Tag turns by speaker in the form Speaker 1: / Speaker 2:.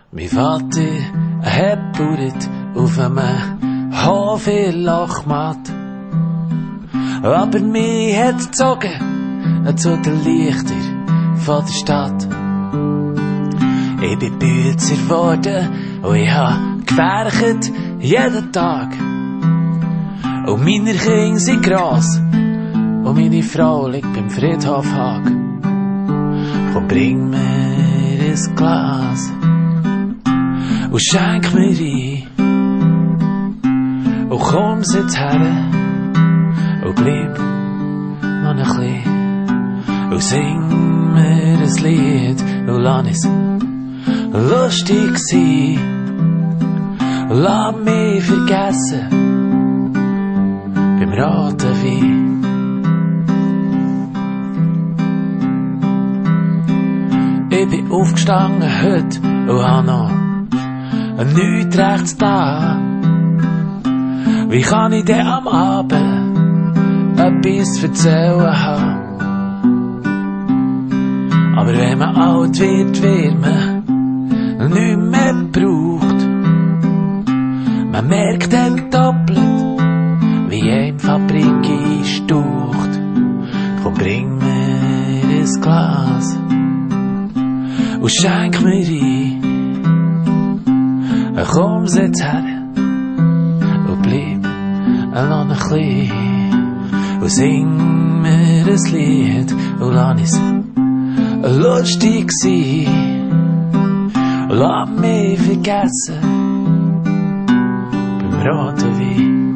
Speaker 1: Mein Vater hat gebaut auf einem Hof in Lochmatt. Aber mich hat gezogen zu den Lichtern von der Stadt. Ich bin Bützer geworden und ich hab gewerkt jeden Tag. Und meine Kinder sind gross und meine Frau liegt beim Friedhof Haag. Komm, bring mir ein Glas und schenk mir ein. Und komm, sitz her und bleib noch ein bisschen. Und sing mir ein Lied und lass es lustig sein. Lass mich vergessen beim roten Wein. Ich bin aufgestanden heute und hab noch nichts rechts da. Wie kann ich denn am Abend etwas zu erzählen haben? Aber wenn man alt wird, wird man nicht mehr gebraucht. Man merkt dann doppelt, wie eine Fabrik einstaucht. Komm, bring mir ein Glas und schenk mir ein. Komm, sitz her und bleib noch ein bisschen. Und sing mir ein Lied und lass es lustig sein. Lass mich vergessen beim roten Wein.